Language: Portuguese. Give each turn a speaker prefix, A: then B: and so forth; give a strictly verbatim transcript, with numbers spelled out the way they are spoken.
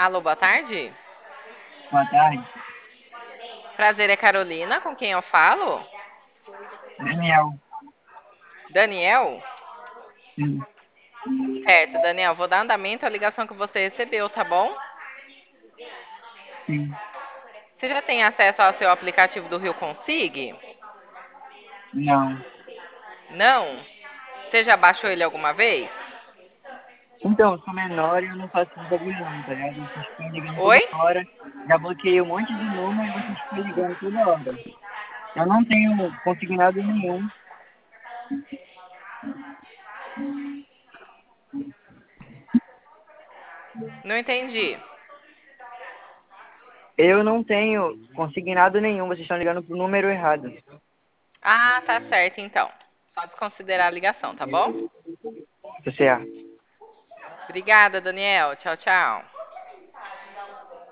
A: Alô, boa tarde.
B: Boa tarde,
A: Prazer, é Carolina, com quem eu falo?
B: Daniel.
A: Daniel?
B: Sim,
A: Certo, Daniel, vou dar andamento à ligação que você recebeu, tá bom?
B: sim,
A: Você já tem acesso ao seu aplicativo do Rio Consig?
B: não.
A: Não? Você já baixou ele alguma vez?
B: Então, eu sou menor e eu não faço esse bagulho não, tá ligado? Vocês ficam ligando toda
A: Oi?
B: hora. Já bloqueei um monte de número e vocês ficam ligando toda hora. Eu não tenho consignado nenhum.
A: Não entendi.
B: Eu não tenho consignado nenhum, vocês estão ligando pro número errado.
A: Ah, tá certo então. Só desconsiderar a ligação, tá bom?
B: Tá certo.
A: Obrigada, Daniel. Tchau, tchau.